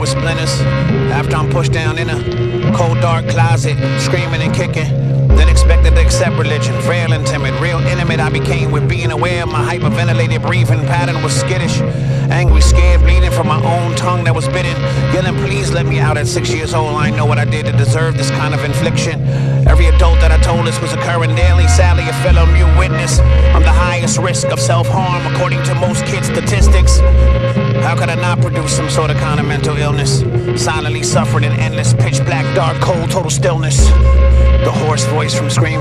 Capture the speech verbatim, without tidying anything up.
with splinters. After I'm pushed down in a cold, dark closet, screaming and kicking. Then expected to accept religion, frail and timid, real intimate I became with being aware my hyperventilated breathing pattern was skittish. Angry, scared, bleeding from my own tongue that was bitten. Yelling, please let me out at six years old. I know what I did to deserve this kind of infliction. Every adult that I told this was occurring daily. Sadly, a fellow mute witness. I'm the highest risk of self-harm according to most kids' statistics. How could I not produce some sort of kind of mental illness? Silently suffering in endless, pitch black, dark, cold, total stillness. The hoarse voice from scream